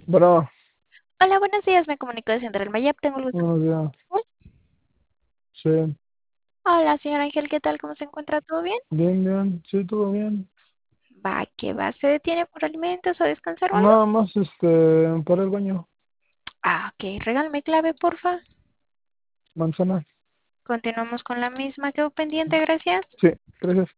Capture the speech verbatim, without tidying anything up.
Bueno, Hola, buenos días. Me comunico de Central Mayap. Tengo el gusto. buenos días. Uy, Sí, hola, señor Ángel. ¿Qué tal? ¿Cómo se encuentra? ¿Todo bien? bien, bien, sí, todo bien. Va, ¿qué va? ¿Se detiene por alimentos o descansar o algo? Nada más, este, para el baño, Ah, ok. Regálame clave, porfa. manzana. Continuamos con la misma. Quedó pendiente, gracias. Sí, gracias.